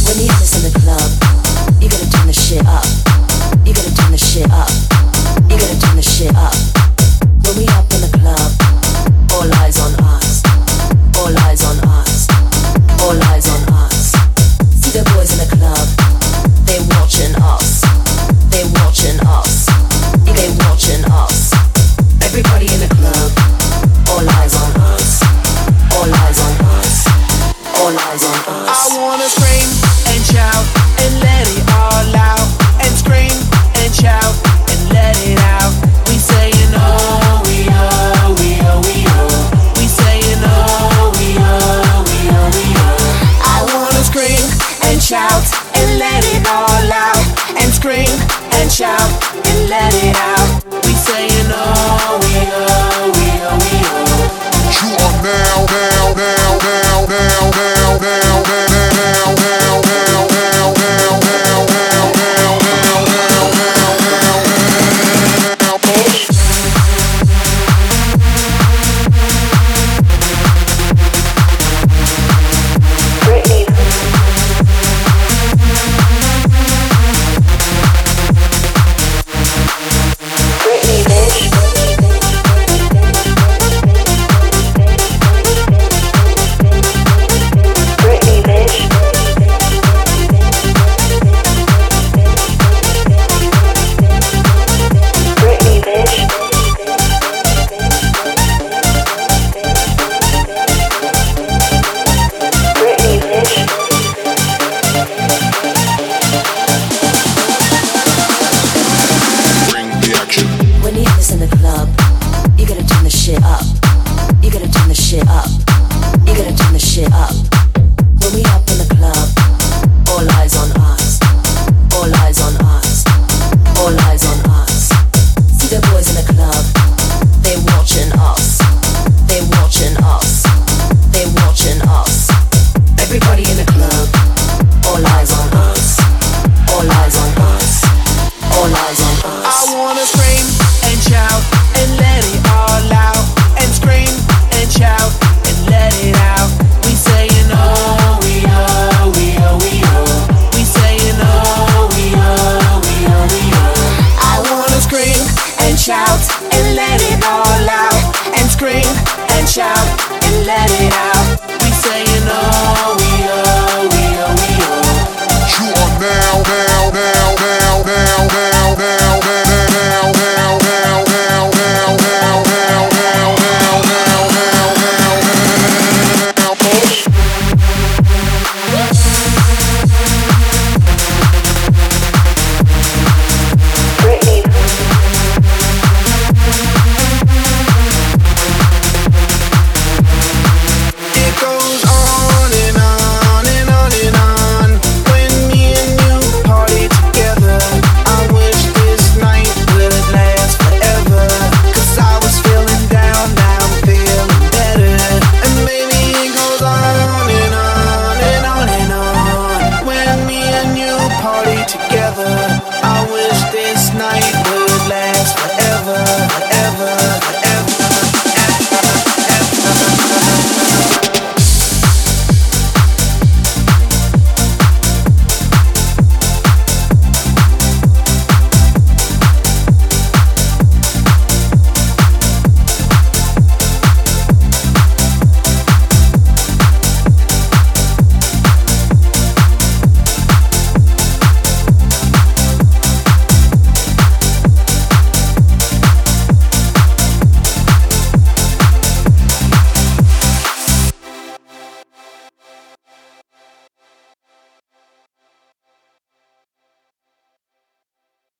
When you have this in the club, you gotta turn the shit up. You gotta turn the shit up. You gotta turn the shit up. When we up in the club, all eyes on us. All eyes on us. All eyes on us. See the boys in the club, they watching us. They watching us. They watching us. Everybody in the club, all eyes on us. All eyes on us. All eyes on us. I wanna scream and shout and let it all out. And scream and shout and let it out. We saying oh, we oh, we oh, we oh. We saying oh, we oh, we oh, we oh. I wanna scream and shout and let it all out. And scream and shout and let it out. We saying oh, we oh, we oh, we oh. You are now, now, now, now, now, now, now, now, now, now, now, now, now, now, now, now, now, now, now, bitch. Britney. Britney, bitch. Britney, bitch. Britney, bitch. Britney, bitch. Bring the action. When you have this in the club, you gotta turn the shit up. You gotta turn the shit up. You gotta turn the shit up. When we up in the club, all eyes on us. All eyes on us. All eyes on us. See the boys in the club, they watching us. They watching us. They watching us. Everybody in the club, all eyes on us. All eyes on us. All eyes on us. I wanna scream and shout and let it all out. And scream and shout and let it out. We saying oh, we oh, we oh, we oh. We saying oh, we oh, we oh, we oh. I wanna scream and shout and let it all out. And scream and shout and let it out. We saying oh, we oh, we oh, we oh. You are now, now, now, now, now, now, now, now, now, now, now, now, now, now, now, now, now, now, now, Bitch. Britney. It goes on and on and on and on. When me and you party together, I wish this night would last forever. 'Cause I was feeling down, now I'm feeling better. And maybe it goes on and on and on and on. When me and you party together,